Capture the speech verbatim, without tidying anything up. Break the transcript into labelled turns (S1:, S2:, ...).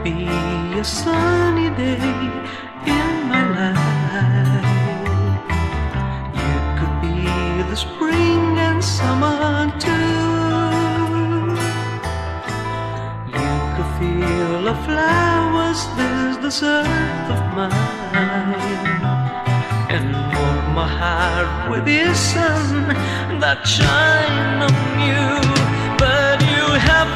S1: be a sunny day in my life. You could be the spring and summer too. You could feel the flowers, this this earth of mine, and warm my heart with the sun that shine on you. But you have